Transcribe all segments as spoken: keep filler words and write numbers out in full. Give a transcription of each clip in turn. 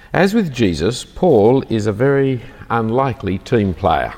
As with Jesus, Paul is a very unlikely team player.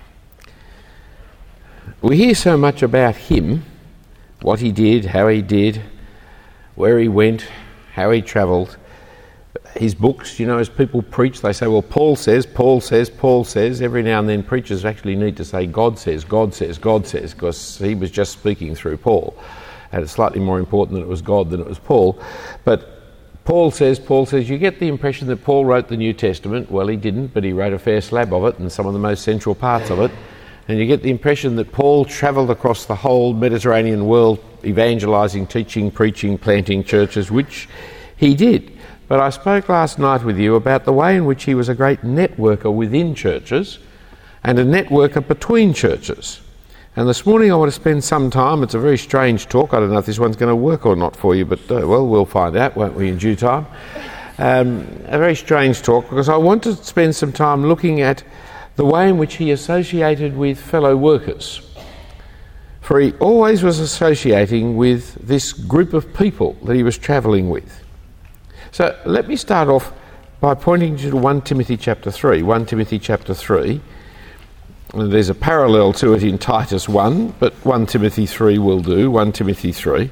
We hear so much about him, what he did, how he did, where he went, how he travelled. His books, you know, as people preach, they say, well, Paul says, Paul says, Paul says. Every now and then preachers actually need to say, God says, God says, God says, because he was just speaking through Paul. And it's slightly more important that it was God than it was Paul. But Paul says, Paul says, you get the impression that Paul wrote the New Testament. Well, he didn't, but he wrote a fair slab of it and some of the most central parts of it. And you get the impression that Paul travelled across the whole Mediterranean world, evangelising, teaching, preaching, planting churches, which he did. But I spoke last night with you about the way in which he was a great networker within churches and a networker between churches. And this morning I want to spend some time, it's a very strange talk, I don't know if this one's going to work or not for you, but uh, well, we'll find out, won't we, in due time. Um, a very strange talk, because I want to spend some time looking at the way in which he associated with fellow workers. For he always was associating with this group of people that he was travelling with. So let me start off by pointing to First Timothy chapter three. First Timothy chapter three. And there's a parallel to it in Titus one, but First Timothy three will do, First Timothy three,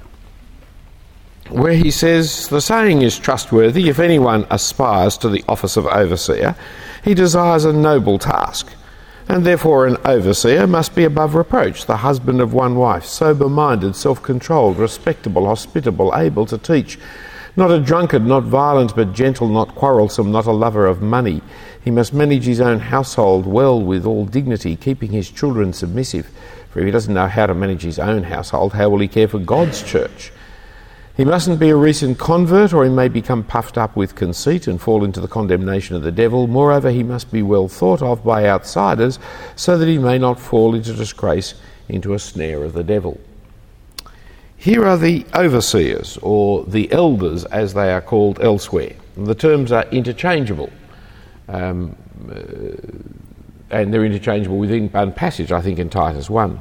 where he says, the saying is trustworthy, if anyone aspires to the office of overseer, he desires a noble task, and therefore an overseer must be above reproach, the husband of one wife, sober-minded, self-controlled, respectable, hospitable, able to teach, not a drunkard, not violent, but gentle, not quarrelsome, not a lover of money. He must manage his own household well with all dignity, keeping his children submissive. For if he doesn't know how to manage his own household, how will he care for God's church? He mustn't be a recent convert, or he may become puffed up with conceit and fall into the condemnation of the devil. Moreover, he must be well thought of by outsiders, so that he may not fall into disgrace, into a snare of the devil. Here are the overseers, or the elders as they are called elsewhere. The terms are interchangeable, um, uh, and they're interchangeable within one passage, I think, in Titus one.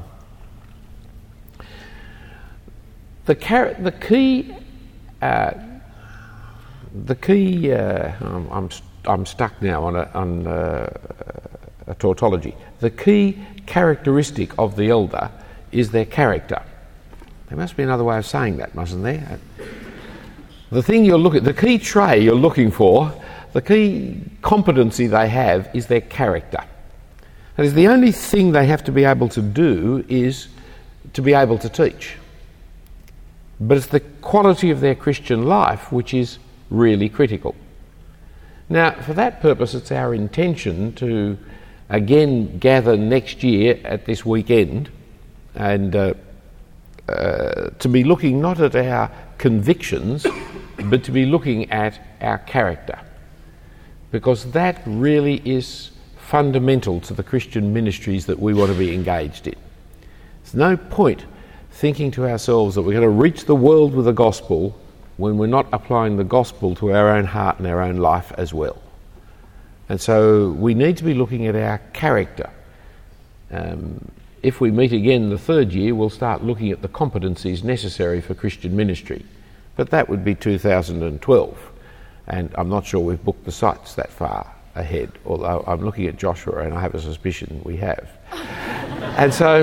The, car- the key, uh, the key. Uh, I'm, I'm, I'm stuck now on a, on uh, a tautology. The key characteristic of the elder is their character. There must be another way of saying that, mustn't there? The thing you're looking, the key trait you're looking for, the key competency they have is their character. That is, the only thing they have to be able to do is to be able to teach. But it's the quality of their Christian life which is really critical. Now, for that purpose, it's our intention to again gather next year at this weekend and uh, Uh, to be looking not at our convictions, but to be looking at our character. Because that really is fundamental to the Christian ministries that we want to be engaged in. There's no point thinking to ourselves that we're going to reach the world with the gospel when we're not applying the gospel to our own heart and our own life as well. And so we need to be looking at our character. Um, If we meet again the third year, we'll start looking at the competencies necessary for Christian ministry. But that would be two thousand twelve, and I'm not sure we've booked the sites that far ahead, although I'm looking at Joshua and I have a suspicion we have. And so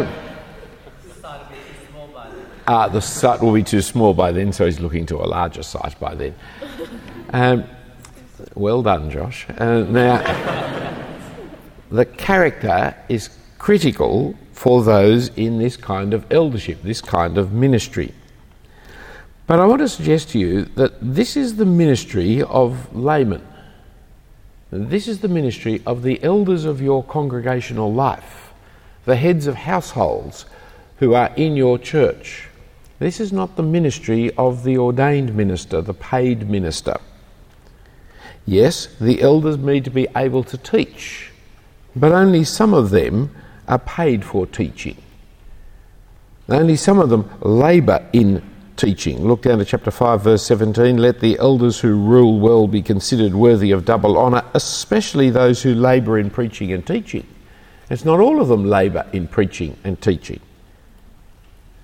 uh, the site will be too small by then, so he's looking to a larger site by then. Um, well done, Josh. Uh, now, the character is critical for those in this kind of eldership, this kind of ministry. But I want to suggest to you that this is the ministry of laymen. This is the ministry of the elders of your congregational life, the heads of households who are in your church. This is not the ministry of the ordained minister, the paid minister. Yes, the elders need to be able to teach, but only some of them are paid for teaching. Only some of them labour in teaching. Look down to chapter five, verse seventeen. Let the elders who rule well be considered worthy of double honour, especially those who labour in preaching and teaching. It's not all of them labour in preaching and teaching.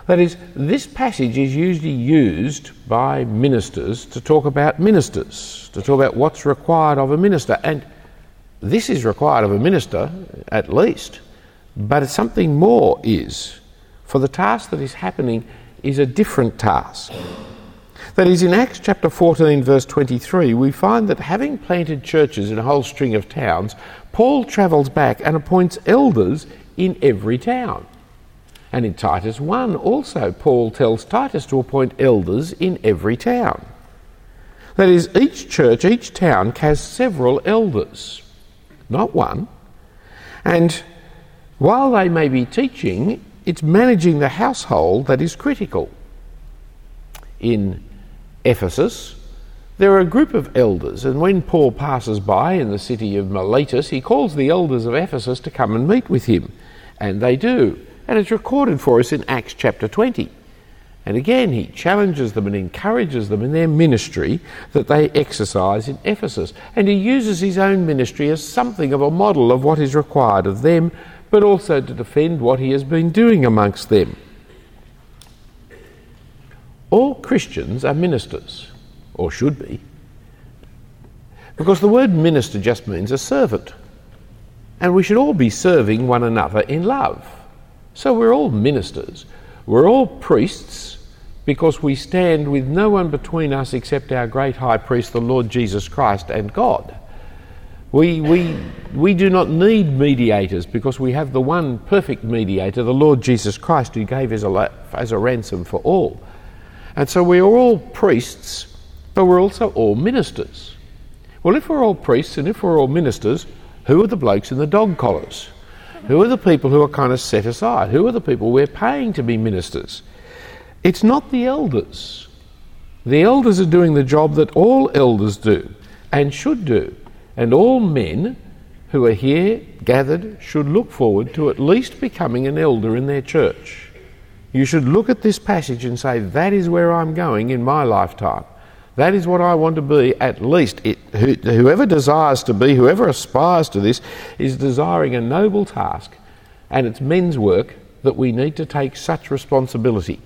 That is, this passage is usually used by ministers to talk about ministers, to talk about what's required of a minister. And this is required of a minister, at least, but it's something more is. For the task that is happening is a different task. That is, in Acts chapter fourteen, verse twenty-three, we find that having planted churches in a whole string of towns, Paul travels back and appoints elders in every town. And in Titus one also, Paul tells Titus to appoint elders in every town. That is, each church, each town has several elders, not one. And while they may be teaching, it's managing the household that is critical. In Ephesus, there are a group of elders, and when Paul passes by in the city of Miletus, he calls the elders of Ephesus to come and meet with him. And they do. And it's recorded for us in Acts chapter twenty. And again, he challenges them and encourages them in their ministry that they exercise in Ephesus. And he uses his own ministry as something of a model of what is required of them, but also to defend what he has been doing amongst them. All Christians are ministers, or should be, because the word minister just means a servant. And we should all be serving one another in love. So we're all ministers. We're all priests because we stand with no one between us except our great high priest, the Lord Jesus Christ, and God. We, we, we do not need mediators because we have the one perfect mediator, the Lord Jesus Christ, who gave as a, as a ransom for all. And so we are all priests, but we're also all ministers. Well, if we're all priests and if we're all ministers, who are the blokes in the dog collars? Who are the people who are kind of set aside? Who are the people we're paying to be ministers? It's not the elders. The elders are doing the job that all elders do and should do. And all men who are here gathered should look forward to at least becoming an elder in their church. You should look at this passage and say, that is where I'm going in my lifetime. That is what I want to be, at least. It, who, whoever desires to be, whoever aspires to this, is desiring a noble task, and it's men's work that we need to take such responsibility.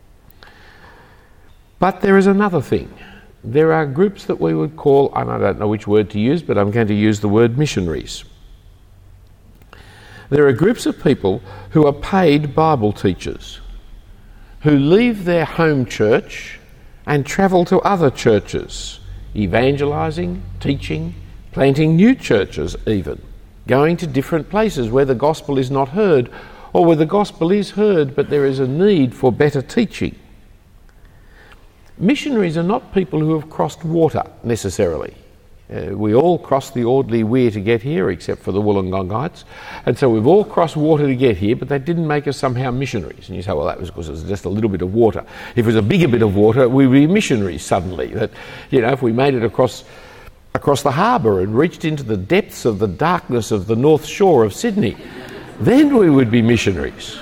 But there is another thing. There are groups that we would call, and I don't know which word to use, but I'm going to use the word missionaries. There are groups of people who are paid Bible teachers, who leave their home church and travel to other churches, evangelising, teaching, planting new churches even, going to different places where the gospel is not heard, or where the gospel is heard but there is a need for better teaching. Missionaries are not people who have crossed water necessarily. Uh, we all crossed the Audley Weir to get here, except for the Wollongongites. And so we've all crossed water to get here, but that didn't make us somehow missionaries. And you say, well, that was because it was just a little bit of water. If it was a bigger bit of water, we would be missionaries suddenly. That, you know, if we made it across across the harbour and reached into the depths of the darkness of the North Shore of Sydney, then we would be missionaries.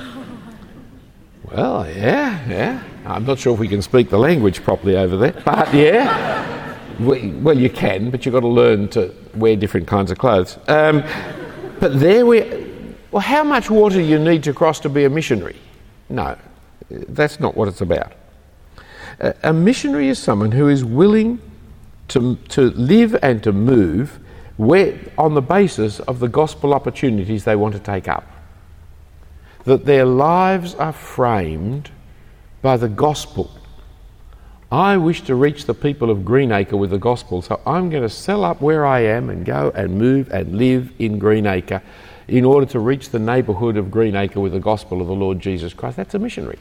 Well, yeah, yeah. I'm not sure if we can speak the language properly over there, but yeah. We, well, you can, but you've got to learn to wear different kinds of clothes. Um, but there we... Well, how much water do you need to cross to be a missionary? No, that's not what it's about. A, a missionary is someone who is willing to, to live and to move where, on the basis of the gospel opportunities they want to take up. That their lives are framed by the gospel. I wish to reach the people of Greenacre with the gospel, so I'm going to sell up where I am and go and move and live in Greenacre in order to reach the neighbourhood of Greenacre with the gospel of the Lord Jesus Christ. That's a missionary.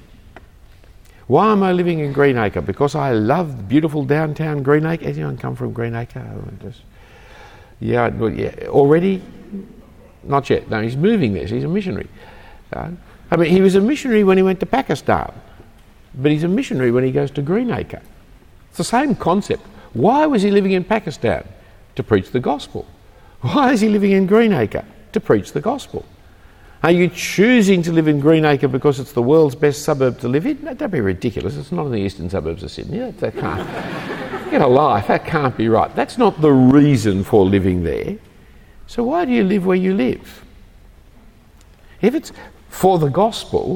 Why am I living in Greenacre? Because I love beautiful downtown Greenacre. Anyone come from Greenacre? Just, yeah, yeah, already? Not yet. No, he's moving there. So he's a missionary. Uh, I mean, he was a missionary when he went to Pakistan. But he's a missionary when he goes to Greenacre. It's the same concept. Why was he living in Pakistan? To preach the gospel. Why is he living in Greenacre? To preach the gospel. Are you choosing to live in Greenacre because it's the world's best suburb to live in? No, don't be ridiculous. It's not in the eastern suburbs of Sydney. That, that can't. Get a life. That can't be right. That's not the reason for living there. So why do you live where you live? If it's for the gospel,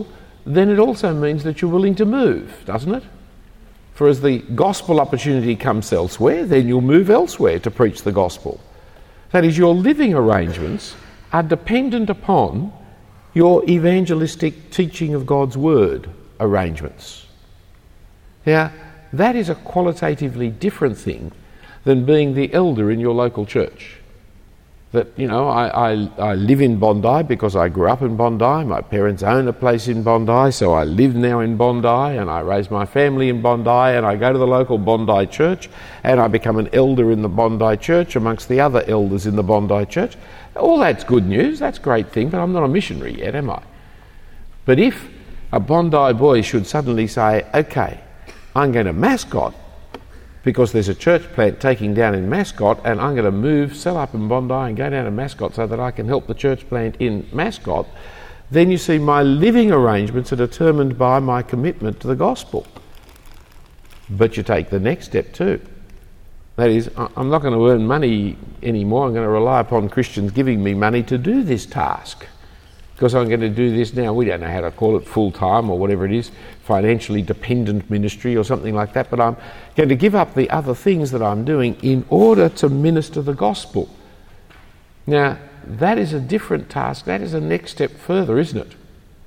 then it also means that you're willing to move, doesn't it? For as the gospel opportunity comes elsewhere, then you'll move elsewhere to preach the gospel. That is, your living arrangements are dependent upon your evangelistic teaching of God's word arrangements. Now, that is a qualitatively different thing than being the elder in your local church. That, you know, I, I, I live in Bondi because I grew up in Bondi. My parents own a place in Bondi, so I live now in Bondi, and I raise my family in Bondi, and I go to the local Bondi church, and I become an elder in the Bondi church amongst the other elders in the Bondi church. All that's good news, that's a great thing, but I'm not a missionary yet, am I? But if a Bondi boy should suddenly say, okay, I'm going to Mascot, because there's a church plant taking down in Mascot, and I'm going to move, sell up in Bondi and go down to Mascot so that I can help the church plant in Mascot, then you see my living arrangements are determined by my commitment to the gospel. But you take the next step too. That is, I'm not going to earn money anymore. I'm going to rely upon Christians giving me money to do this task. Because I'm going to do this now, we don't know how to call it, full-time or whatever it is, financially dependent ministry or something like that, but I'm going to give up the other things that I'm doing in order to minister the gospel. Now, that is a different task. That is a next step further, isn't it?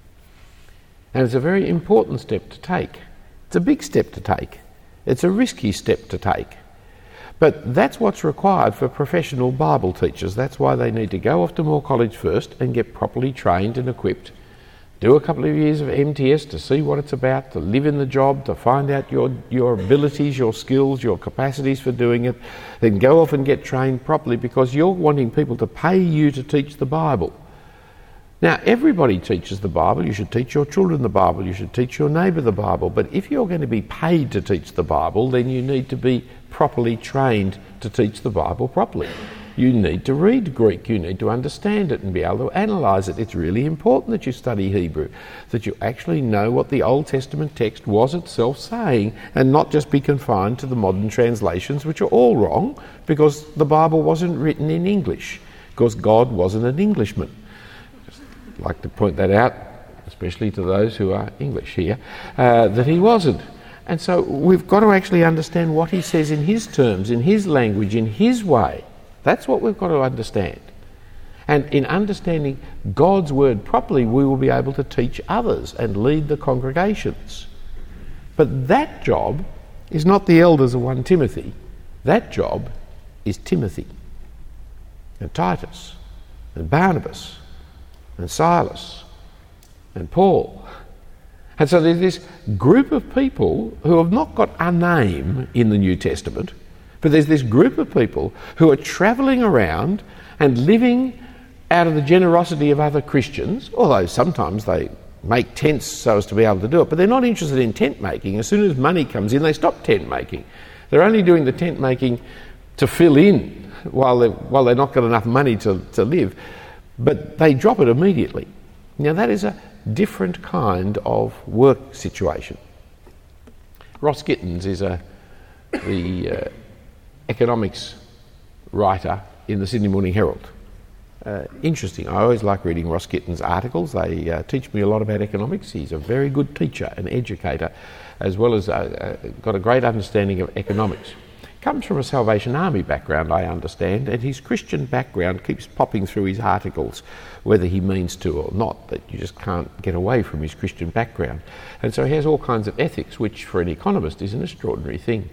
And it's a very important step to take. It's a big step to take. It's a risky step to take. But that's what's required for professional Bible teachers. That's why they need to go off to Moore College first and get properly trained and equipped. Do a couple of years of M T S to see what it's about, to live in the job, to find out your, your abilities, your skills, your capacities for doing it. Then go off and get trained properly, because you're wanting people to pay you to teach the Bible. Now, everybody teaches the Bible. You should teach your children the Bible. You should teach your neighbour the Bible. But if you're going to be paid to teach the Bible, then you need to be properly trained to teach the Bible properly. You need to read Greek. You need to understand it and be able to analyse it. It's really important that you study Hebrew, that you actually know what the Old Testament text was itself saying, and not just be confined to the modern translations, which are all wrong, because the Bible wasn't written in English, because God wasn't an Englishman. I'd like to point that out, especially to those who are English here, uh, that he wasn't. And so we've got to actually understand what he says in his terms, in his language, in his way. That's what we've got to understand. And in understanding God's word properly, we will be able to teach others and lead the congregations. But that job is not the elders of First Timothy. That job is Timothy and Titus and Barnabas and Silas and Paul. And so there's this group of people who have not got a name in the New Testament, but there's this group of people who are travelling around and living out of the generosity of other Christians, although sometimes they make tents so as to be able to do it, but they're not interested in tent making. As soon as money comes in, they stop tent making. They're only doing the tent making to fill in while they've, while they've not got enough money to, to live, but they drop it immediately. Now that is a different kind of work situation. Ross Gittins is a, the uh, economics writer in the Sydney Morning Herald. Uh, interesting. I always like reading Ross Gittins' articles. They uh, teach me a lot about economics. He's a very good teacher and educator, as well as uh, uh, got a great understanding of economics. Comes from a Salvation Army background, I understand, and his Christian background keeps popping through his articles, whether he means to or not, but you just can't get away from his Christian background. And so he has all kinds of ethics, which for an economist is an extraordinary thing.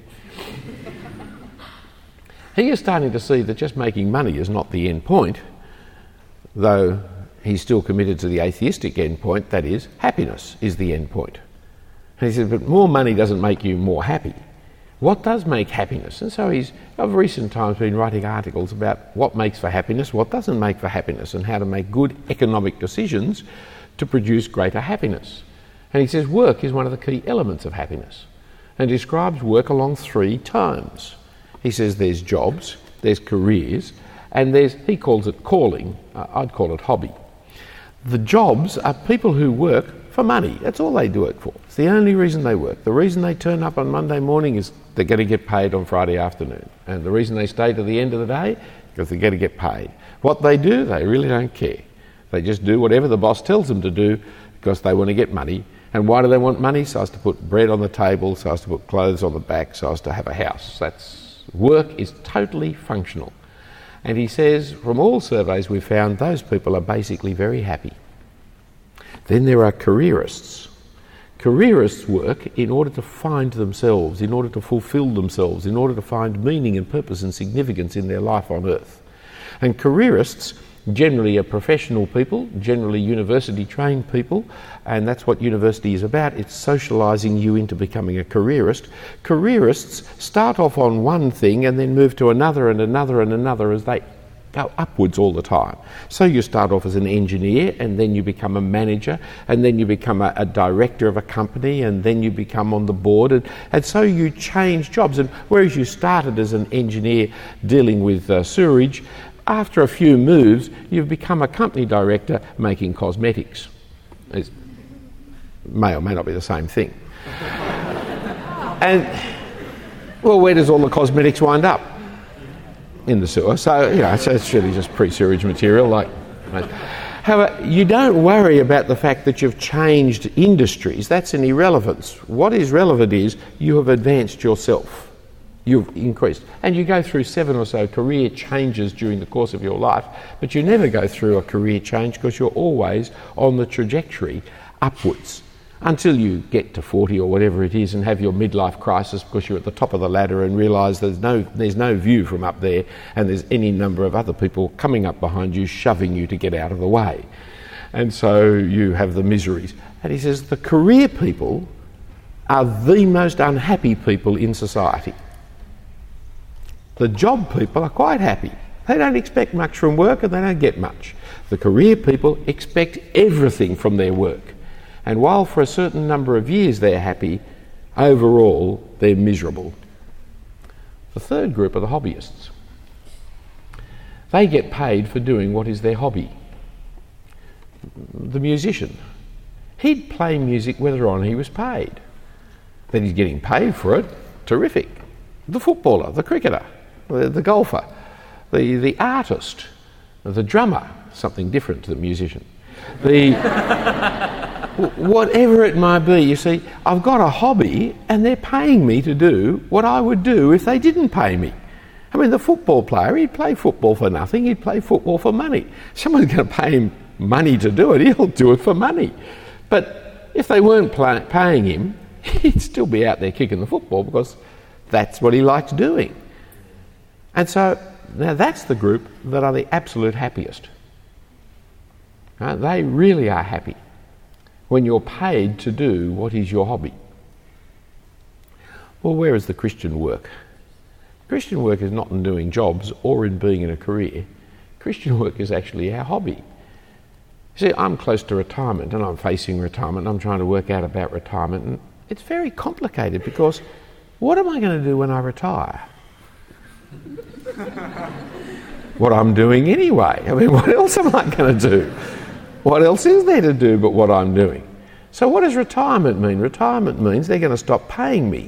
He is starting to see that just making money is not the end point, though he's still committed to the atheistic end point, that is, happiness is the end point. And he says, but more money doesn't make you more happy. What does make happiness? And so he's, of recent times, been writing articles about what makes for happiness, what doesn't make for happiness, and how to make good economic decisions to produce greater happiness. And he says work is one of the key elements of happiness, and describes work along three terms. He says there's jobs, there's careers, and there's, he calls it calling, uh, I'd call it hobby. The jobs are people who work for money. That's all they do it for. It's the only reason they work. The reason they turn up on Monday morning is they're going to get paid on Friday afternoon. And the reason they stay to the end of the day, because they're going to get paid. What they do, they really don't care. They just do whatever the boss tells them to do because they want to get money And why do they want money? So as to put bread on the table, so as to put clothes on the back, so as to have a house. That's work is totally functional. And he says, from all surveys we've found, those people are basically very happy. Then there are careerists. Careerists work in order to find themselves, in order to fulfil themselves, in order to find meaning and purpose and significance in their life on earth. And careerists generally are professional people, generally university trained people, and that's what university is about. It's socialising you into becoming a careerist. Careerists start off on one thing and then move to another and another and another as they go upwards all the time. So you start off as an engineer, and then you become a manager, and then you become a, a director of a company, and then you become on the board, and, and so you change jobs. And whereas you started as an engineer dealing with uh, sewerage, after a few moves, you've become a company director making cosmetics. It may or may not be the same thing. And, well, where does all the cosmetics wind up? In the sewer. So, you know, so it's really just pre-sewage material. Like, however, you don't worry about the fact that you've changed industries. That's an irrelevance. What is relevant is you have advanced yourself. You've increased. And you go through seven or so career changes during the course of your life, but you never go through a career change because you're always on the trajectory upwards until you get to forty or whatever it is and have your midlife crisis because you're at the top of the ladder and realise there's no, there's no view from up there and there's any number of other people coming up behind you shoving you to get out of the way. And so you have the miseries. And he says the career people are the most unhappy people in society. The job people are quite happy. They don't expect much from work and they don't get much. The career people expect everything from their work. And while for a certain number of years they're happy, overall they're miserable. The third group are the hobbyists. They get paid for doing what is their hobby. The musician, he'd play music whether or not he was paid. That he's getting paid for it, terrific. The footballer, the cricketer, the, the golfer, the, the artist, the drummer, something different to the musician. The whatever it might be, you see, I've got a hobby and they're paying me to do what I would do if they didn't pay me. I mean, the football player, he'd play football for nothing, he'd play football for money. Someone's going to pay him money to do it, he'll do it for money. But if they weren't play, paying him, he'd still be out there kicking the football because that's what he likes doing. And so, now that's the group that are the absolute happiest. Uh, they really are happy when you're paid to do what is your hobby. Well, where is the Christian work? Christian work is not in doing jobs or in being in a career. Christian work is actually our hobby. See, I'm close to retirement and I'm facing retirement. I'm trying to work out about retirement, and it's very complicated because what am I going to do when I retire? What I'm doing anyway. I mean, what else am I going to do? What else is there to do but what I'm doing? So what does retirement mean? Retirement means they're going to stop paying me.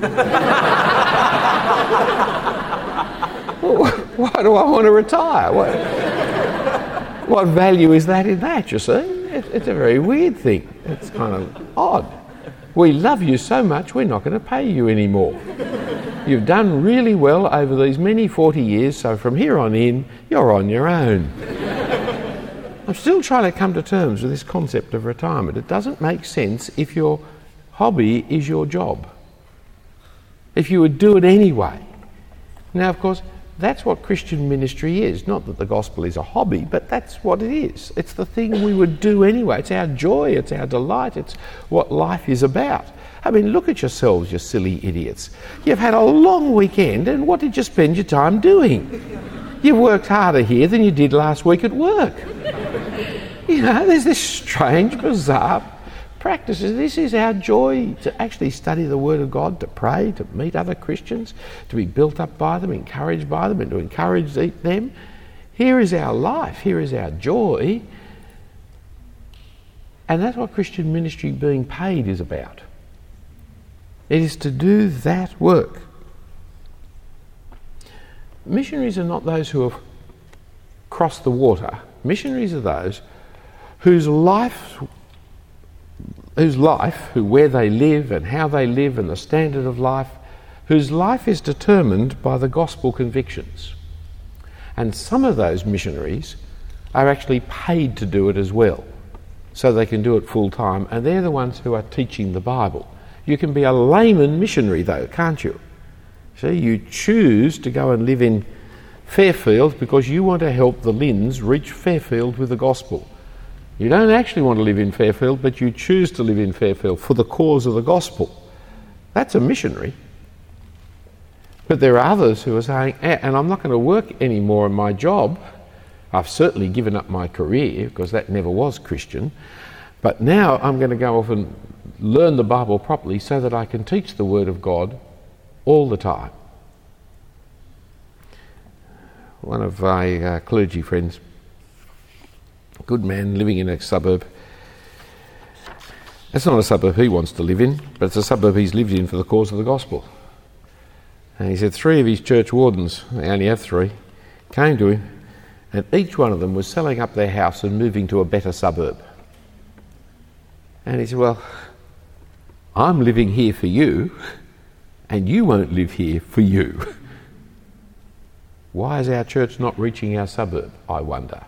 Well, why do I want to retire? What, what value is that in that, you see? It, it's a very weird thing. It's kind of odd. We love you so much, we're not going to pay you anymore. You've done really well over these many forty years, so from here on in, you're on your own. I'm still trying to come to terms with this concept of retirement. It doesn't make sense if your hobby is your job. If you would do it anyway. Now, of course, that's what Christian ministry is. Not that the gospel is a hobby, but that's what it is. It's the thing we would do anyway. It's our joy, it's our delight, it's what life is about. I mean, look at yourselves, you silly idiots. You've had a long weekend, and what did you spend your time doing? You've worked harder here than you did last week at work. You know, there's this strange, bizarre practices. This is our joy, to actually study the Word of God, to pray, to meet other Christians, to be built up by them, encouraged by them, and to encourage them. Here is our life. Here is our joy. And that's what Christian ministry being paid is about. It is to do that work. Missionaries are not those who have crossed the water. Missionaries are those whose life whose life, who where they live and how they live and the standard of life, whose life is determined by the gospel convictions. And some of those missionaries are actually paid to do it as well, so they can do it full time, and they're the ones who are teaching the Bible. You can be a layman missionary though, can't you? See, you choose to go and live in Fairfield because you want to help the Lynns reach Fairfield with the gospel. You don't actually want to live in Fairfield, but you choose to live in Fairfield for the cause of the gospel. That's a missionary. But there are others who are saying, eh, and I'm not going to work anymore in my job. I've certainly given up my career because that never was Christian. But now I'm going to go off and learn the Bible properly so that I can teach the Word of God all the time. One of my uh, clergy friends, a good man living in a suburb. It's not a suburb he wants to live in, but it's a suburb he's lived in for the cause of the gospel. And he said three of his church wardens, they only have three, came to him, and each one of them was selling up their house and moving to a better suburb. And he said, well, I'm living here for you, and you won't live here for you. Why is our church not reaching our suburb, I wonder?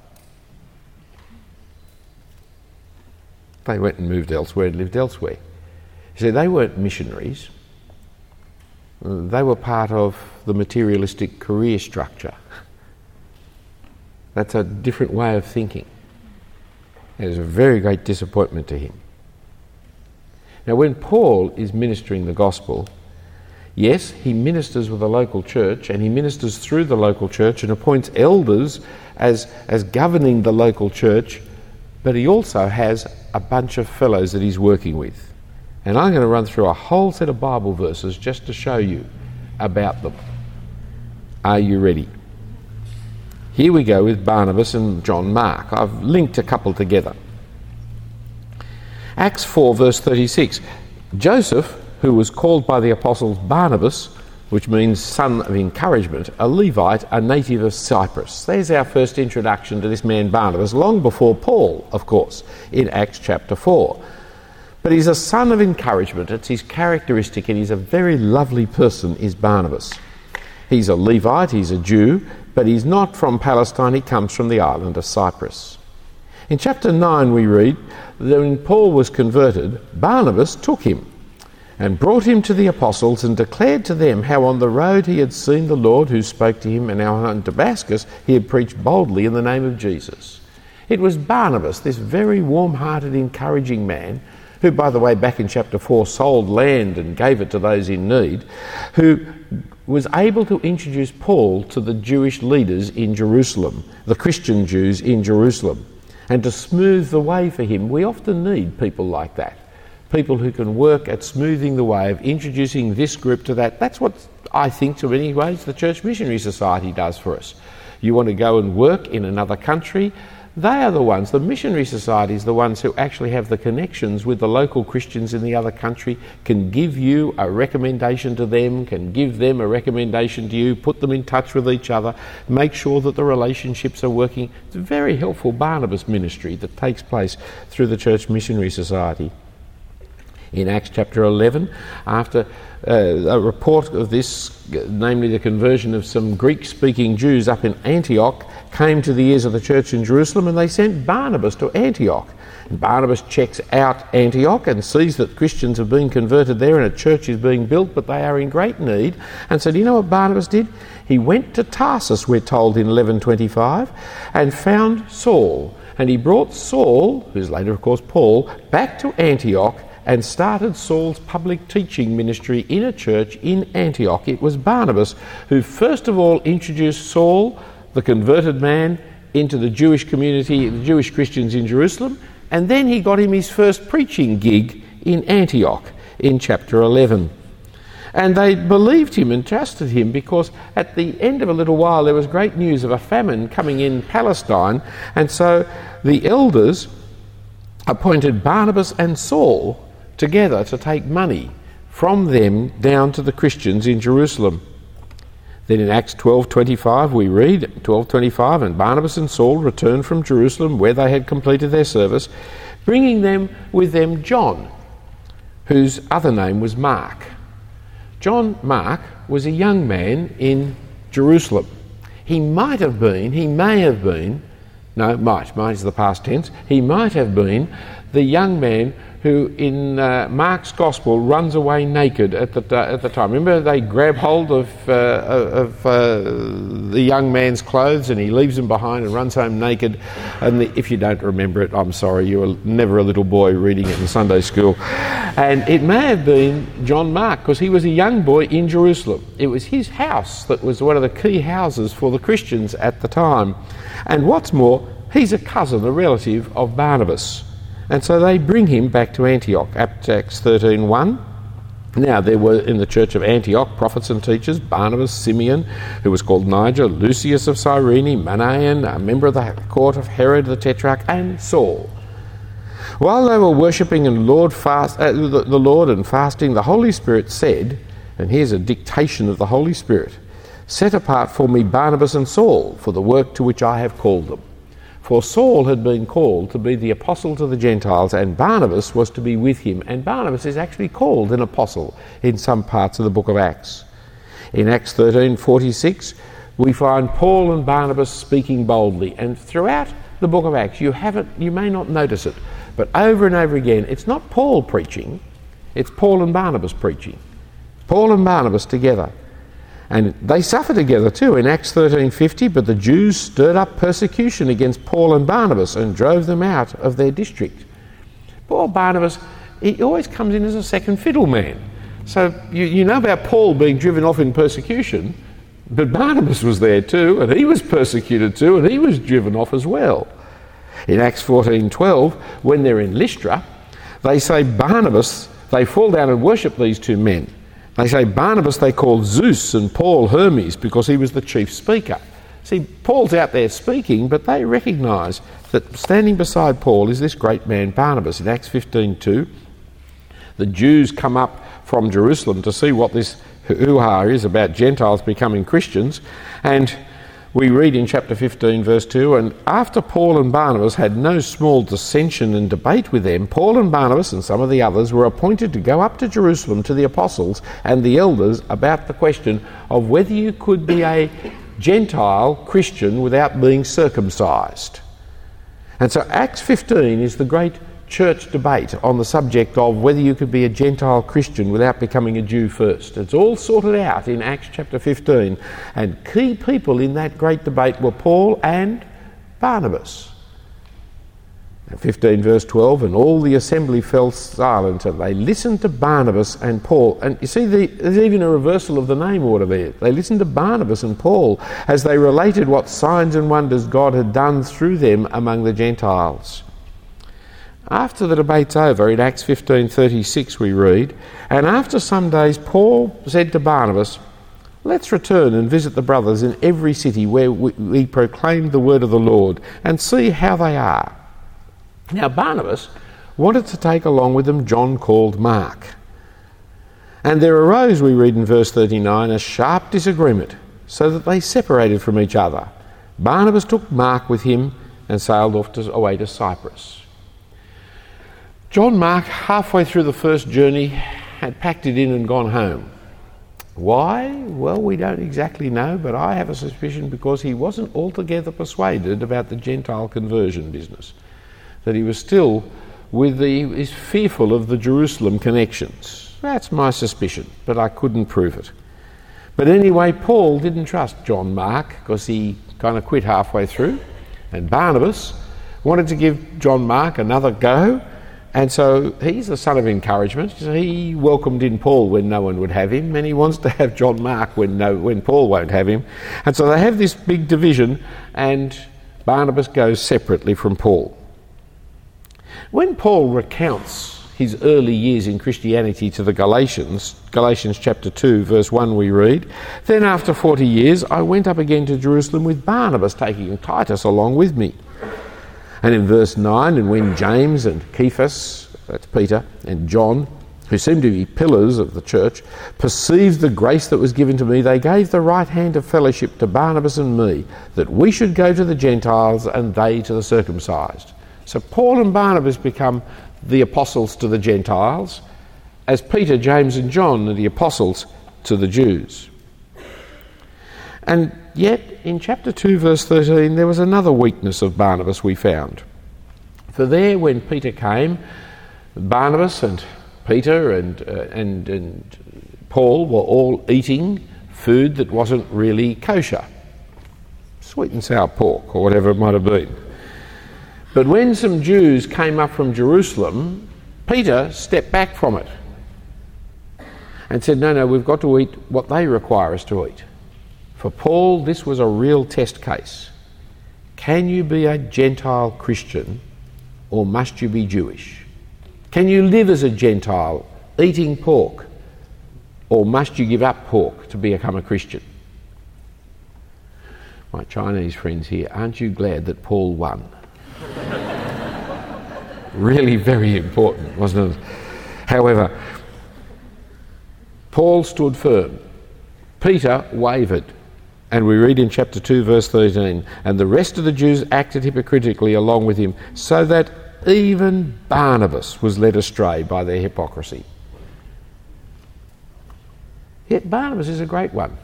They went and moved elsewhere and lived elsewhere. You see, they weren't missionaries. They were part of the materialistic career structure. That's a different way of thinking. It was a very great disappointment to him. Now, when Paul is ministering the gospel, yes, he ministers with a local church, and he ministers through the local church and appoints elders as, as governing the local church, but he also has a bunch of fellows that he's working with. And I'm going to run through a whole set of Bible verses just to show you about them. Are you ready? Here we go with Barnabas and John Mark. I've linked a couple together. Acts four verse thirty-six. Joseph, who was called by the apostles Barnabas, which means son of encouragement, a Levite, a native of Cyprus. There's our first introduction to this man Barnabas, long before Paul, of course, in Acts chapter four. But he's a son of encouragement. It's his characteristic, and he's a very lovely person, is Barnabas. He's a Levite, he's a Jew, but he's not from Palestine, he comes from the island of Cyprus. In chapter nine we read that when Paul was converted, Barnabas took him and brought him to the apostles and declared to them how on the road he had seen the Lord who spoke to him, and how in Damascus he had preached boldly in the name of Jesus. It was Barnabas, this very warm-hearted, encouraging man, who, by the way, back in chapter four, sold land and gave it to those in need, who was able to introduce Paul to the Jewish leaders in Jerusalem, the Christian Jews in Jerusalem, and to smooth the way for him. We often need people like that, people who can work at smoothing the way of introducing this group to that. That's what I think, in many ways, the Church Missionary Society does for us. You want to go and work in another country, they are the ones, the missionary societies, the ones who actually have the connections with the local Christians in the other country, can give you a recommendation to them, can give them a recommendation to you, put them in touch with each other, make sure that the relationships are working. It's a very helpful Barnabas ministry that takes place through the Church Missionary Society. In Acts chapter eleven, after uh, a report of this, namely the conversion of some Greek-speaking Jews up in Antioch, came to the ears of the church in Jerusalem, and they sent Barnabas to Antioch. And Barnabas checks out Antioch and sees that Christians have been converted there and a church is being built, but they are in great need. And so do you know what Barnabas did? He went to Tarsus, we're told in eleven twenty-five, and found Saul. And he brought Saul, who's later of course Paul, back to Antioch, and started Saul's public teaching ministry in a church in Antioch. It was Barnabas who first of all introduced Saul, the converted man, into the Jewish community, the Jewish Christians in Jerusalem, and then he got him his first preaching gig in Antioch in chapter eleven. And they believed him and trusted him because at the end of a little while there was great news of a famine coming in Palestine, and so the elders appointed Barnabas and Saul together to take money from them down to the Christians in Jerusalem. Then in Acts twelve twenty-five we read, twelve twenty-five, and Barnabas and Saul returned from Jerusalem where they had completed their service, bringing them with them John, whose other name was Mark. John Mark was a young man in Jerusalem. He might have been, he may have been, no, might, might is the past tense, he might have been the young man who in uh, Mark's Gospel runs away naked at the uh, at the time. Remember, they grab hold of, uh, of uh, the young man's clothes and he leaves them behind and runs home naked. And the, if you don't remember it, I'm sorry, you were never a little boy reading it in Sunday school. And it may have been John Mark, because he was a young boy in Jerusalem. It was his house that was one of the key houses for the Christians at the time. And what's more, he's a cousin, a relative of Barnabas. And so they bring him back to Antioch, Acts thirteen one. Now there were in the church of Antioch prophets and teachers, Barnabas, Simeon, who was called Niger, Lucius of Cyrene, Manaen, a member of the court of Herod the Tetrarch, and Saul. While they were worshipping and Lord fast, uh, the, the Lord and fasting, the Holy Spirit said, and here's a dictation of the Holy Spirit, "Set apart for me Barnabas and Saul for the work to which I have called them." For Saul had been called to be the apostle to the Gentiles, and Barnabas was to be with him. And Barnabas is actually called an apostle in some parts of the book of Acts. In Acts thirteen forty-six, we find Paul and Barnabas speaking boldly. And throughout the book of Acts, you haven't, you may not notice it, but over and over again, it's not Paul preaching, it's Paul and Barnabas preaching. Paul and Barnabas together. And they suffer together too in Acts thirteen fifty, but the Jews stirred up persecution against Paul and Barnabas and drove them out of their district. Poor Barnabas, he always comes in as a second fiddle man. So you, you know about Paul being driven off in persecution, but Barnabas was there too, and he was persecuted too, and he was driven off as well. In Acts fourteen twelve, when they're in Lystra, they say Barnabas, they fall down and worship these two men. They say Barnabas they called Zeus and Paul Hermes because he was the chief speaker. See, Paul's out there speaking, but they recognise that standing beside Paul is this great man Barnabas. In Acts fifteen two, the Jews come up from Jerusalem to see what this hoo-ha is about Gentiles becoming Christians, and we read in chapter fifteen verse two, "And after Paul and Barnabas had no small dissension and debate with them, Paul and Barnabas and some of the others were appointed to go up to Jerusalem to the apostles and the elders about the question of whether you could be a Gentile Christian without being circumcised." And so Acts fifteen is the great church debate on the subject of whether you could be a Gentile Christian without becoming a Jew first. It's all sorted out in Acts chapter fifteen, and key people in that great debate were Paul and Barnabas. Now fifteen verse twelve, "And all the assembly fell silent, and they listened to Barnabas and Paul." And you see, the, there's even a reversal of the name order there. They listened to Barnabas and Paul as they related what signs and wonders God had done through them among the Gentiles. After the debate's over, in Acts fifteen thirty-six we read, "And after some days Paul said to Barnabas, 'Let's return and visit the brothers in every city where we, we proclaimed the word of the Lord, and see how they are.' Now Barnabas wanted to take along with them John called Mark. And there arose, we read in verse thirty-nine, a sharp disagreement, so that they separated from each other. Barnabas took Mark with him and sailed off to, away to Cyprus." John Mark, halfway through the first journey, had packed it in and gone home. Why? Well, we don't exactly know, but I have a suspicion because he wasn't altogether persuaded about the Gentile conversion business, that he was still with the, is fearful of the Jerusalem connections. That's my suspicion, but I couldn't prove it. But anyway, Paul didn't trust John Mark because he kind of quit halfway through, and Barnabas wanted to give John Mark another go. And so he's the son of encouragement. So he welcomed in Paul when no one would have him, and he wants to have John Mark when no, when Paul won't have him. And so they have this big division, and Barnabas goes separately from Paul. When Paul recounts his early years in Christianity to the Galatians, Galatians chapter two, verse one we read, "Then after forty years I went up again to Jerusalem with Barnabas, taking Titus along with me." And in verse nine, "And when James and Cephas," that's Peter, "and John, who seemed to be pillars of the church, perceived the grace that was given to me, they gave the right hand of fellowship to Barnabas and me, that we should go to the Gentiles and they to the circumcised." So Paul and Barnabas become the apostles to the Gentiles, as Peter, James and John are the apostles to the Jews. And yet, in chapter two, verse thirteen, there was another weakness of Barnabas we found. For there, when Peter came, Barnabas and Peter and, uh, and, and Paul were all eating food that wasn't really kosher. Sweet and sour pork, or whatever it might have been. But when some Jews came up from Jerusalem, Peter stepped back from it and said, no, no, we've got to eat what they require us to eat. For Paul, this was a real test case. Can you be a Gentile Christian, or must you be Jewish? Can you live as a Gentile eating pork, or must you give up pork to become a Christian? My Chinese friends here, aren't you glad that Paul won? Really very important, wasn't it? However, Paul stood firm. Peter wavered. And we read in chapter two, verse thirteen, and the rest of the Jews acted hypocritically along with him, so that even Barnabas was led astray by their hypocrisy. Yet Barnabas is a great one.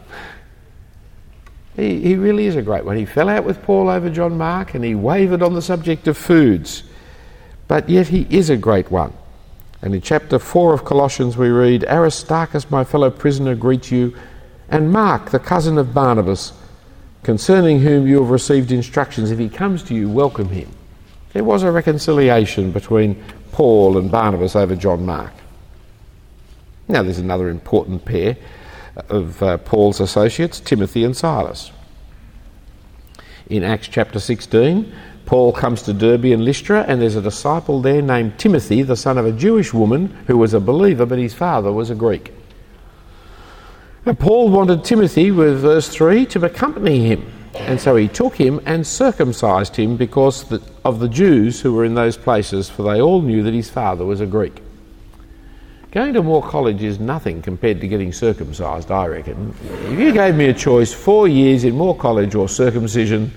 He, he really is a great one. He fell out with Paul over John Mark, and he wavered on the subject of foods. But yet he is a great one. And in chapter four of Colossians we read, Aristarchus, my fellow prisoner, greets you, and Mark, the cousin of Barnabas, concerning whom you have received instructions. If he comes to you, welcome him. There was a reconciliation between Paul and Barnabas over John Mark. Now there's another important pair of uh, Paul's associates, Timothy and Silas. In Acts chapter sixteen, Paul comes to Derbe and Lystra, and there's a disciple there named Timothy, the son of a Jewish woman who was a believer, but his father was a Greek. And Paul wanted Timothy, with verse three, to accompany him. And so he took him and circumcised him because of the Jews who were in those places, for they all knew that his father was a Greek. Going to Moore College is nothing compared to getting circumcised, I reckon. If you gave me a choice, four years in Moore College or circumcision,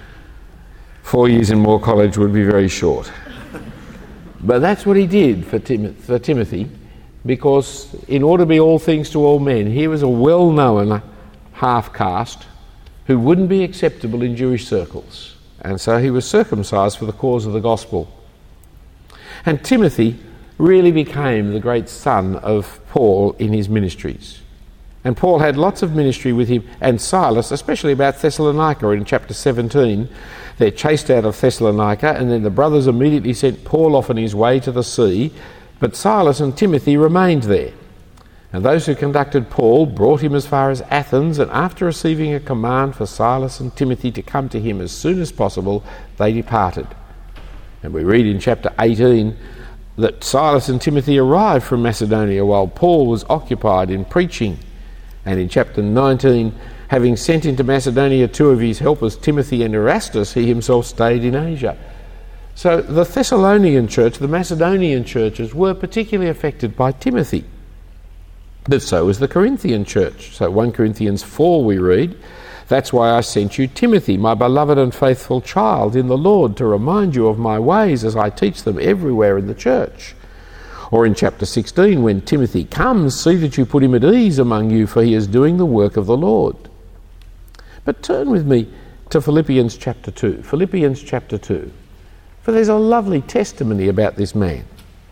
four years in Moore College would be very short. But that's what he did for, Tim- for Timothy, because in order to be all things to all men, he was a well-known half-caste who wouldn't be acceptable in Jewish circles. And so he was circumcised for the cause of the gospel. And Timothy really became the great son of Paul in his ministries. And Paul had lots of ministry with him, and Silas, especially about Thessalonica in chapter seventeen. They're chased out of Thessalonica, and then the brothers immediately sent Paul off on his way to the sea, but Silas and Timothy remained there. And those who conducted Paul brought him as far as Athens, and after receiving a command for Silas and Timothy to come to him as soon as possible, they departed. And we read in chapter eighteen that Silas and Timothy arrived from Macedonia while Paul was occupied in preaching. And in chapter nineteen, having sent into Macedonia two of his helpers, Timothy and Erastus, he himself stayed in Asia. So the Thessalonian church, the Macedonian churches, were particularly affected by Timothy. But so was the Corinthian church. So First Corinthians four we read, that's why I sent you Timothy, my beloved and faithful child in the Lord, to remind you of my ways as I teach them everywhere in the church. Or in chapter sixteen, when Timothy comes, see that you put him at ease among you, for he is doing the work of the Lord. But turn with me to Philippians chapter two. Philippians chapter two. For there's a lovely testimony about this man.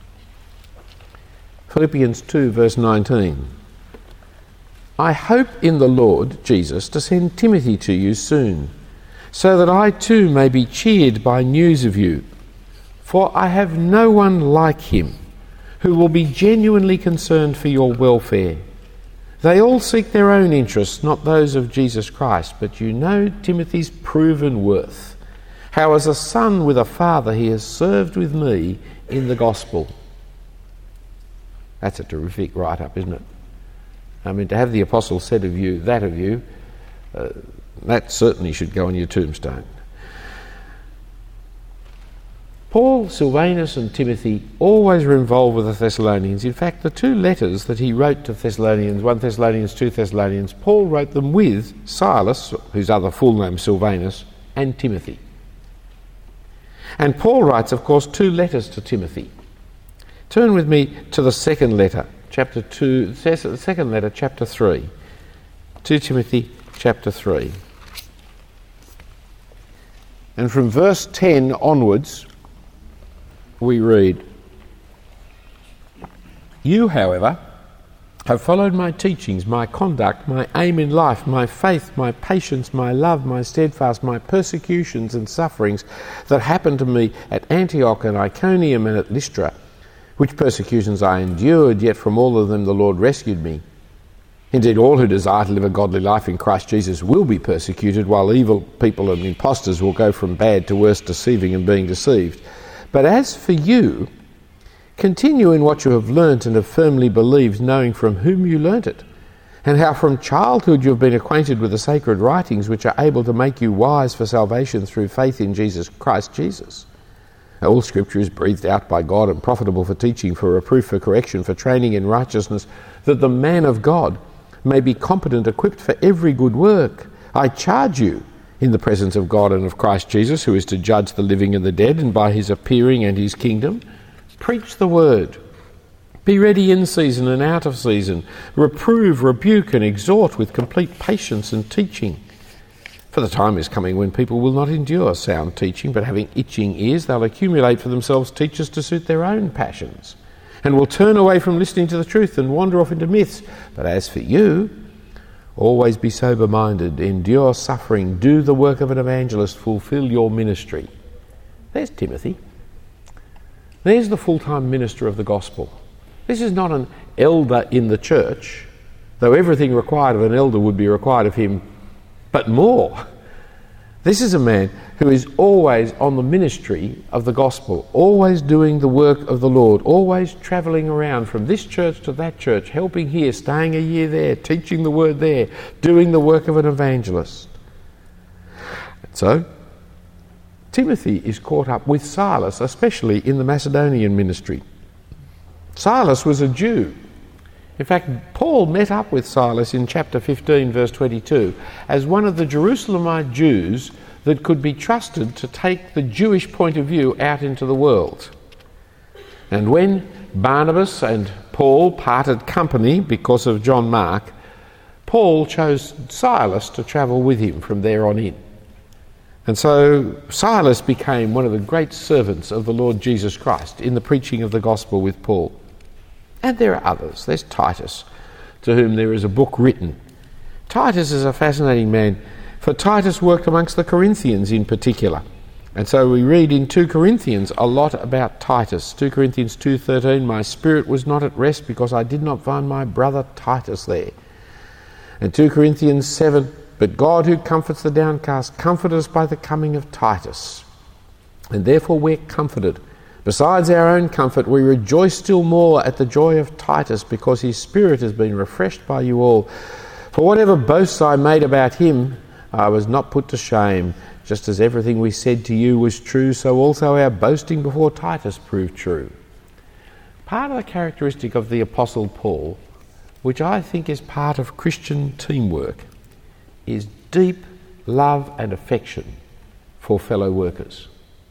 Philippians two, verse nineteen. I hope in the Lord Jesus to send Timothy to you soon, so that I too may be cheered by news of you. For I have no one like him, who will be genuinely concerned for your welfare. They all seek their own interests, not those of Jesus Christ, but you know Timothy's proven worth, how as a son with a father he has served with me in the gospel. That's a terrific write-up, isn't it? I mean, to have the apostle said of you, that of you, uh, that certainly should go on your tombstone. Paul, Silvanus and Timothy always were involved with the Thessalonians. In fact, the two letters that he wrote to Thessalonians, First Thessalonians, Second Thessalonians, Paul wrote them with Silas, whose other full name Silvanus, and Timothy. And Paul writes, of course, two letters to Timothy. Turn with me to the second letter, chapter two, the second letter, chapter three. Second Timothy, chapter three. And from verse ten onwards, we read, "You, however, have followed my teachings, my conduct, my aim in life, my faith, my patience, my love, my steadfast, my persecutions and sufferings that happened to me at Antioch and Iconium and at Lystra, which persecutions I endured, yet from all of them the Lord rescued me. Indeed, all who desire to live a godly life in Christ Jesus will be persecuted, while evil people and impostors will go from bad to worse, deceiving and being deceived. But as for you, continue in what you have learnt and have firmly believed, knowing from whom you learnt it, and how from childhood you have been acquainted with the sacred writings, which are able to make you wise for salvation through faith in Jesus Christ Jesus. All Scripture is breathed out by God and profitable for teaching, for reproof, for correction, for training in righteousness, that the man of God may be competent, equipped for every good work. I charge you, in the presence of God and of Christ Jesus, who is to judge the living and the dead, and by his appearing and his kingdom, preach the word. Be ready in season and out of season. Reprove, rebuke, and exhort with complete patience and teaching. For the time is coming when people will not endure sound teaching, but having itching ears, they'll accumulate for themselves teachers to suit their own passions, and will turn away from listening to the truth and wander off into myths. But as for you, always be sober-minded, endure suffering, do the work of an evangelist, fulfill your ministry." There's Timothy. There's the full-time minister of the gospel. This is not an elder in the church, though everything required of an elder would be required of him, but more. This is a man who is always on the ministry of the gospel, always doing the work of the Lord, always travelling around from this church to that church, helping here, staying a year there, teaching the word there, doing the work of an evangelist. And so, Timothy is caught up with Silas, especially in the Macedonian ministry. Silas was a Jew. In fact, Paul met up with Silas in chapter fifteen, verse twenty-two, as one of the Jerusalemite Jews that could be trusted to take the Jewish point of view out into the world. And when Barnabas and Paul parted company because of John Mark, Paul chose Silas to travel with him from there on in. And so Silas became one of the great servants of the Lord Jesus Christ in the preaching of the gospel with Paul. And there are others. There's Titus, to whom there is a book written. Titus is a fascinating man, for Titus worked amongst the Corinthians in particular. And so we read in Second Corinthians a lot about Titus. Second Corinthians two thirteen, "My spirit was not at rest because I did not find my brother Titus there." And Second Corinthians seven, "But God who comforts the downcast comforted us by the coming of Titus. And therefore we're comforted. Besides our own comfort, we rejoice still more at the joy of Titus, because his spirit has been refreshed by you all. For whatever boasts I made about him, I was not put to shame. Just as everything we said to you was true, so also our boasting before Titus proved true." Part of the characteristic of the Apostle Paul, which I think is part of Christian teamwork, is deep love and affection for fellow workers.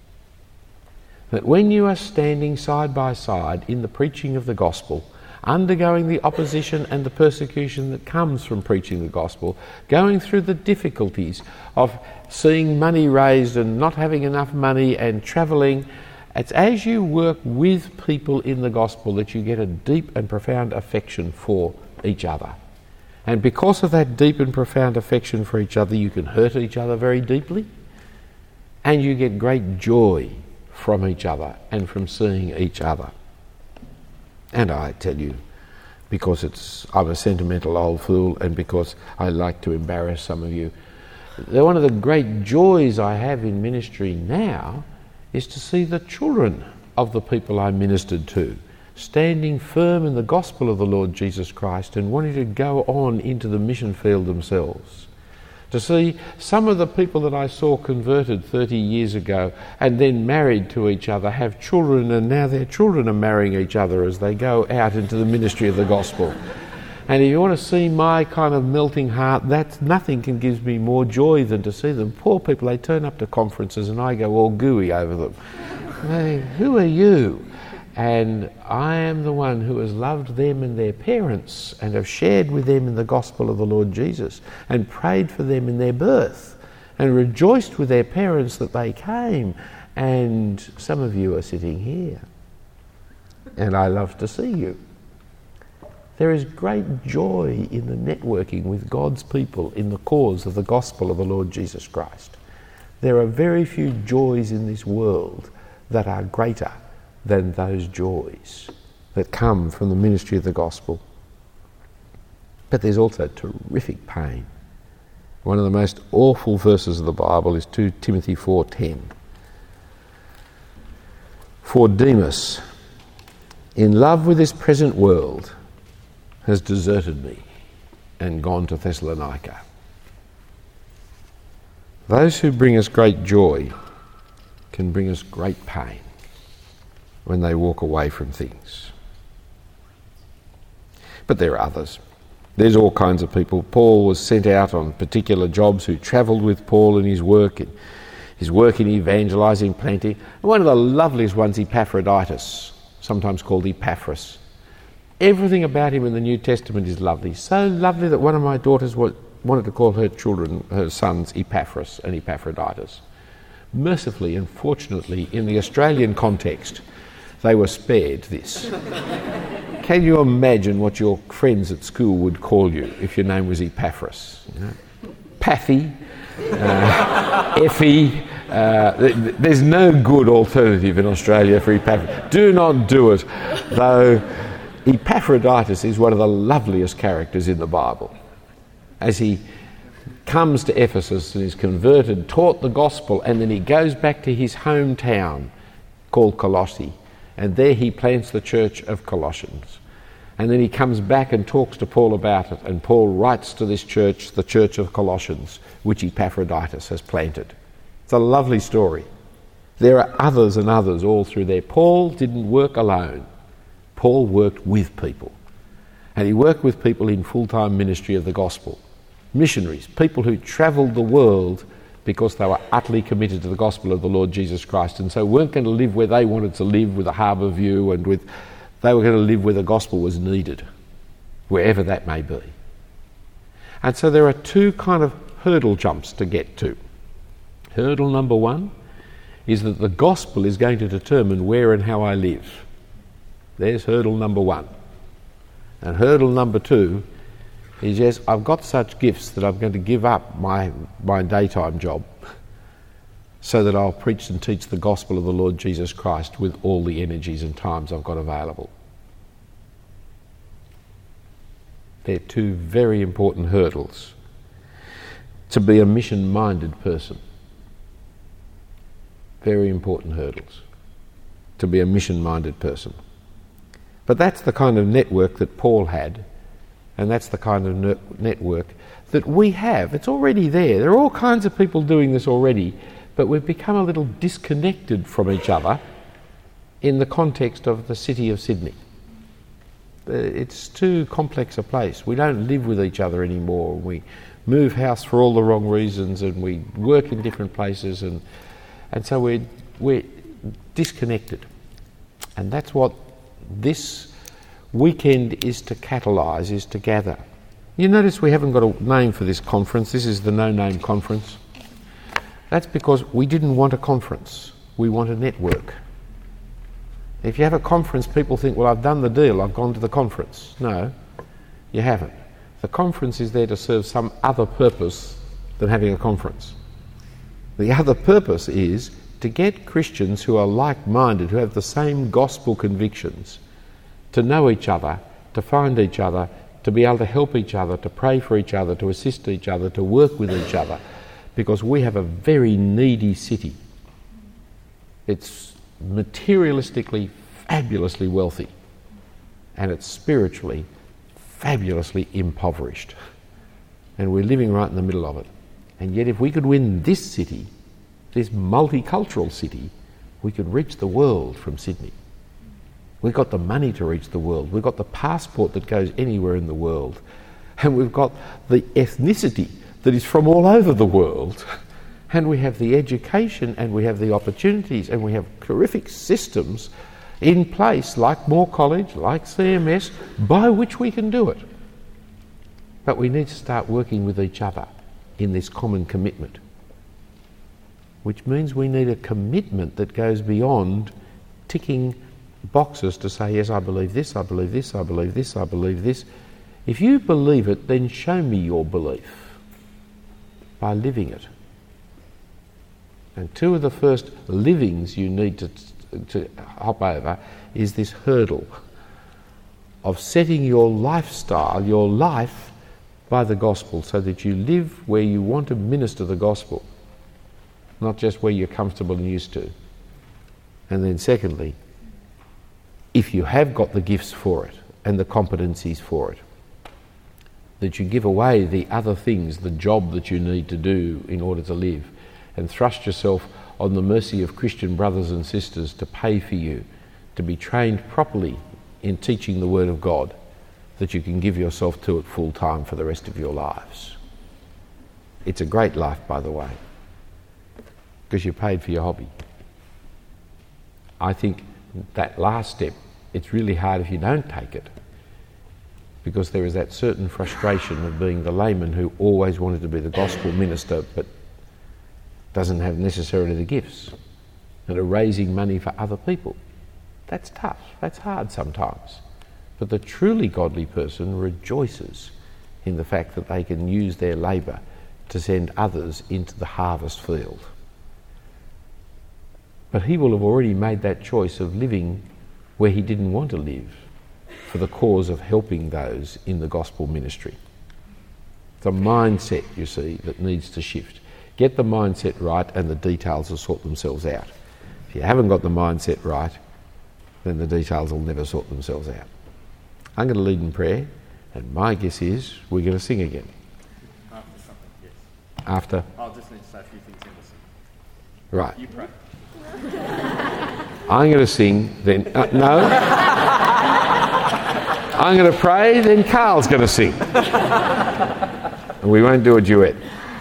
That when you are standing side by side in the preaching of the gospel, undergoing the opposition and the persecution that comes from preaching the gospel, going through the difficulties of seeing money raised and not having enough money and travelling, it's as you work with people in the gospel that you get a deep and profound affection for each other. And because of that deep and profound affection for each other, you can hurt each other very deeply, and you get great joy from each other and from seeing each other. And I tell you, because it's I'm a sentimental old fool, and because I like to embarrass some of you, one of the great joys I have in ministry now is to see the children of the people I ministered to standing firm in the gospel of the Lord Jesus Christ and wanting to go on into the mission field themselves. To see some of the people that I saw converted thirty years ago and then married to each other have children, and now their children are marrying each other as they go out into the ministry of the gospel. And if you want to see my kind of melting heart, that's nothing can give me more joy than to see them. Poor people, they turn up to conferences and I go all gooey over them. Hey, who are you? And I am the one who has loved them and their parents and have shared with them in the gospel of the Lord Jesus and prayed for them in their birth and rejoiced with their parents that they came. And some of you are sitting here, and I love to see you. There is great joy in the networking with God's people in the cause of the gospel of the Lord Jesus Christ. There are very few joys in this world that are greater than those joys that come from the ministry of the gospel. But there's also terrific pain. One of the most awful verses of the Bible is two Timothy four ten. For Demas, in love with this present world, has deserted me and gone to Thessalonica. Those who bring us great joy can bring us great pain when they walk away from things. But there are others. There's all kinds of people. Paul was sent out on particular jobs who travelled with Paul in his work, in his work in evangelising plenty. And one of the loveliest ones, Epaphroditus, sometimes called Epaphras. Everything about him in the New Testament is lovely. So lovely that one of my daughters wanted to call her children, her sons, Epaphras and Epaphroditus. Mercifully and fortunately, in the Australian context, they were spared this. Can you imagine what your friends at school would call you if your name was Epaphras? You know? Pathy, uh, Effie. Uh, th- there's no good alternative in Australia for Epaphras. Do not do it, though Epaphroditus is one of the loveliest characters in the Bible. As he comes to Ephesus and is converted, taught the gospel, and then he goes back to his hometown called Colossae, and there he plants the church of Colossians. And then he comes back and talks to Paul about it, and Paul writes to this church, the church of Colossians, which Epaphroditus has planted. It's a lovely story. There are others and others all through there. Paul didn't work alone. Paul worked with people. And he worked with people in full-time ministry of the gospel. Missionaries, people who travelled the world because they were utterly committed to the gospel of the Lord Jesus Christ, and so weren't going to live where they wanted to live with a harbour view, and with they were going to live where the gospel was needed, wherever that may be. And so there are two kind of hurdle jumps to get to. Hurdle number one is that the gospel is going to determine where and how I live. There's hurdle number one. And hurdle number two is, yes, I've got such gifts that I'm going to give up my, my daytime job so that I'll preach and teach the gospel of the Lord Jesus Christ with all the energies and times I've got available. They're two very important hurdles to be a mission-minded person. Very important hurdles to be a mission-minded person. But that's the kind of network that Paul had, and that's the kind of ne- network that we have. It's already there. There are all kinds of people doing this already, but we've become a little disconnected from each other in the context of the city of Sydney. It's too complex a place. We don't live with each other anymore. We move house for all the wrong reasons, and we work in different places, and and so we're, we're disconnected. And that's what this weekend is to catalyse, is to gather. You notice we haven't got a name for this conference. This is the no-name conference. That's because we didn't want a conference. We want a network. If you have a conference, people think, well, I've done the deal, I've gone to the conference. No, you haven't. The conference is there to serve some other purpose than having a conference. The other purpose is to get Christians who are like-minded, who have the same gospel convictions, to know each other, to find each other, to be able to help each other, to pray for each other, to assist each other, to work with each other, because we have a very needy city. It's materialistically fabulously wealthy, and it's spiritually fabulously impoverished. And we're living right in the middle of it. And yet if we could win this city, this multicultural city, we could reach the world from Sydney. We've got the money to reach the world. We've got the passport that goes anywhere in the world. And we've got the ethnicity that is from all over the world. And we have the education, and we have the opportunities, and we have terrific systems in place, like Moore College, like C M S, by which we can do it. But we need to start working with each other in this common commitment, which means we need a commitment that goes beyond ticking boxes to say, yes, I believe this, I believe this, I believe this, I believe this. If you believe it, then show me your belief by living it. And two of the first livings you need to, to hop over is this hurdle of setting your lifestyle, your life, by the gospel, so that you live where you want to minister the gospel, not just where you're comfortable and used to. And then secondly, if you have got the gifts for it and the competencies for it, that you give away the other things, the job that you need to do in order to live, and thrust yourself on the mercy of Christian brothers and sisters to pay for you, to be trained properly in teaching the Word of God, that you can give yourself to it full time for the rest of your lives. It's a great life, by the way, because you paid for your hobby. I think that last step, it's really hard if you don't take it, because there is that certain frustration of being the layman who always wanted to be the gospel minister but doesn't have necessarily the gifts, and are raising money for other people. That's tough, that's hard sometimes. But the truly godly person rejoices in the fact that they can use their labour to send others into the harvest field. But he will have already made that choice of living where he didn't want to live for the cause of helping those in the gospel ministry. It's a mindset, you see, that needs to shift. Get the mindset right and the details will sort themselves out. If you haven't got the mindset right, then the details will never sort themselves out. I'm going to lead in prayer, and my guess is we're going to sing again. After something, yes. After? I'll just need to say a few things in the sing. Right. You pray. I'm going to sing, then... Uh, no. I'm going to pray, then Carl's going to sing. And we won't do a duet.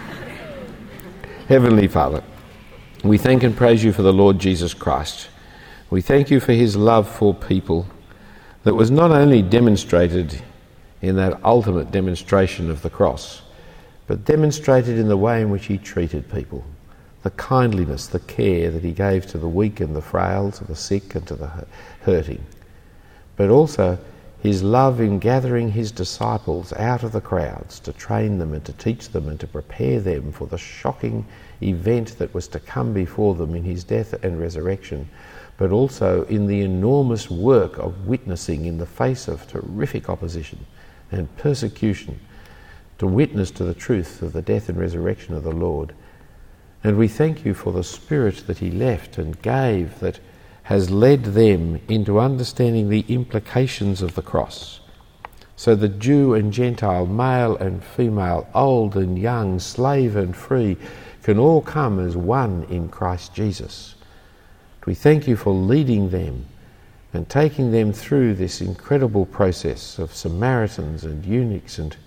Heavenly Father, we thank and praise you for the Lord Jesus Christ. We thank you for his love for people that was not only demonstrated in that ultimate demonstration of the cross, but demonstrated in the way in which he treated people, the kindliness, the care that he gave to the weak and the frail, to the sick and to the hurting, but also his love in gathering his disciples out of the crowds to train them and to teach them and to prepare them for the shocking event that was to come before them in his death and resurrection, but also in the enormous work of witnessing in the face of terrific opposition and persecution, to witness to the truth of the death and resurrection of the Lord. And we thank you for the spirit that he left and gave that has led them into understanding the implications of the cross. So that Jew and Gentile, male and female, old and young, slave and free, can all come as one in Christ Jesus. We thank you for leading them and taking them through this incredible process of Samaritans and eunuchs and,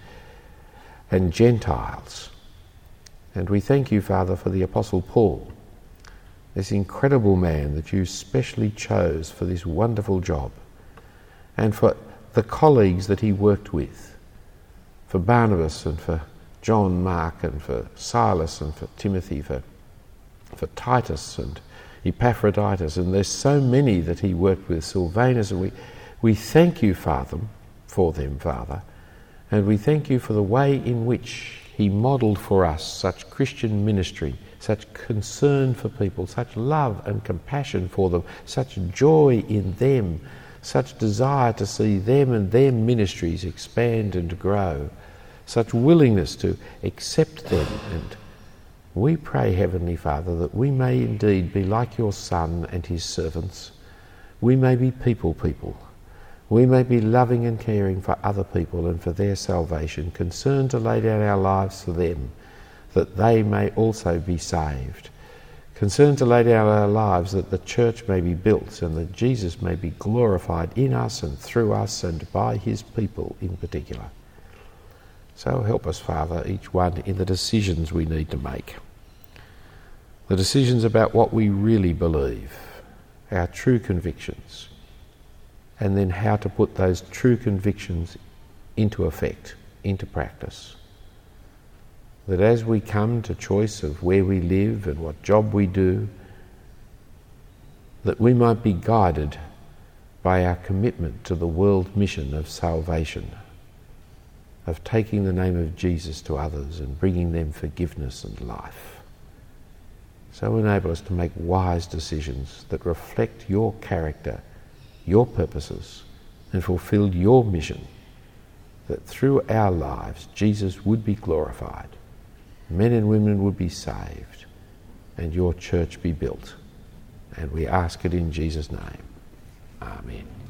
and Gentiles. And we thank you, Father, for the Apostle Paul, this incredible man that you specially chose for this wonderful job, and for the colleagues that he worked with, for Barnabas and for John Mark and for Silas and for Timothy, for, for Titus and Epaphroditus, and there's so many that he worked with, Silvanus, and we, we thank you, Father, for them, Father, and we thank you for the way in which he modelled for us such Christian ministry, such concern for people, such love and compassion for them, such joy in them, such desire to see them and their ministries expand and grow, such willingness to accept them. And we pray, Heavenly Father, that we may indeed be like your Son and his servants. We may be people people. We may be loving and caring for other people and for their salvation, concerned to lay down our lives for them, that they may also be saved, concerned to lay down our lives that the church may be built and that Jesus may be glorified in us and through us and by his people in particular. So help us, Father, each one in the decisions we need to make, the decisions about what we really believe, our true convictions, and then how to put those true convictions into effect, into practice. That as we come to choice of where we live and what job we do, that we might be guided by our commitment to the world mission of salvation, of taking the name of Jesus to others and bringing them forgiveness and life. So enable us to make wise decisions that reflect your character, your purposes, and fulfill your mission, that through our lives Jesus would be glorified, men and women would be saved, and your church be built. And we ask it in Jesus' name. Amen.